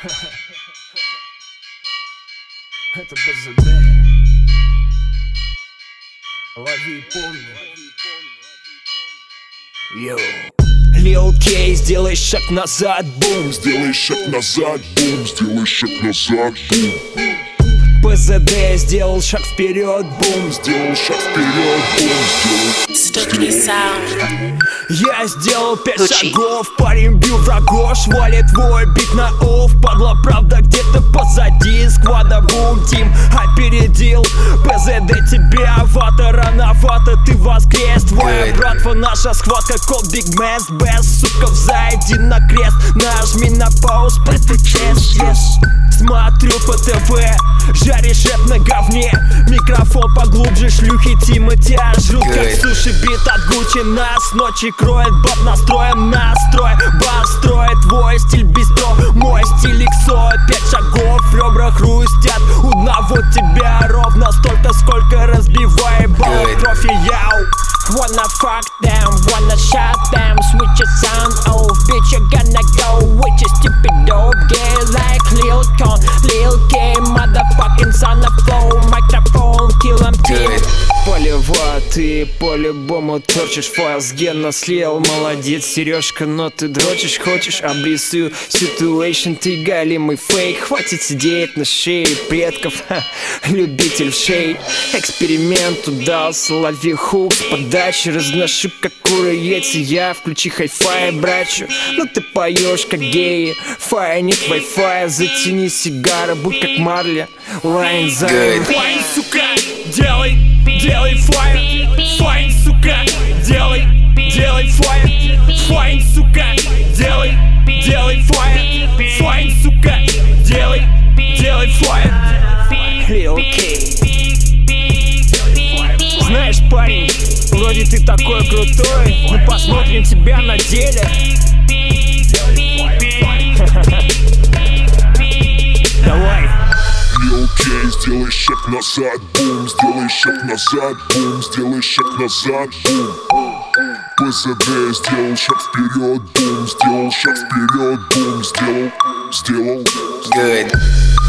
Это БЗД. Лови и помни. Йоу. Лил Кей, сделай шаг назад, бум. Сделай шаг назад, бум. Сделай шаг назад, бум. ПЗД сделал шаг вперед, бум. Сделал шаг вперед, бум. Стуки саунд. Я сделал 5 шагов, парень бил врагов. Швали твой бит на офф. Падла правда где-то позади. Сквада бум тим опередил. ПЗД тебя, вата рановато, ты воскрес. Твоя братва, наша схватка, код Big Man's Best. Сука, взойди на крест, нажми на пауз, прыгай чест, yes. Смотрю по ТВ, жаришь рэп на говне. Микрофон поглубже, шлюхи Тима тебя жрут, как суши. Бит от Гуччи нас ночи кроет. Баб настроем настрой, бас строит твой стиль бистро. Мой стиль иксо, 5 шагов, ребра хрустят. У одного тебя ровно столько, сколько разбивай бал. Профи, яу. Wanna fuck them, wanna shot them. Switch your sound, oh bitch, you're gonna go with your stupid dope. Gay like Lil Con, Lil K, motherfucking son of flow. Microphone, kill them team. Полева, ты по-любому торчишь. Файл с гена слил, молодец, Сережка, но ты дрочишь. Хочешь, обрисую ситуэйшн, ты галимый фейк. Хватит сидеть на шее предков, любитель в шей. Эксперимент удался, лови хук с подачи. Разношу как куры яйца, я включи хай-фай, брачу. Но ты поешь как геи, фай нет вай-фая. Затяни сигары, будь как Марли, лайн за файн, сука, делай файн, файн, сука, делай файн, файн, сука, делай файн, файн, сука, делай файн. Lil Kay. Знаешь, парень, вроде ты такой крутой, но посмотрим тебя на деле. Давай. Lil Kay, сделай шаг назад, бум. Сделай шаг назад, бум. Сделай шаг назад, бум. ПЗД сделал шаг вперед, бум. Сделал шаг вперед, бум. Сделал. Good.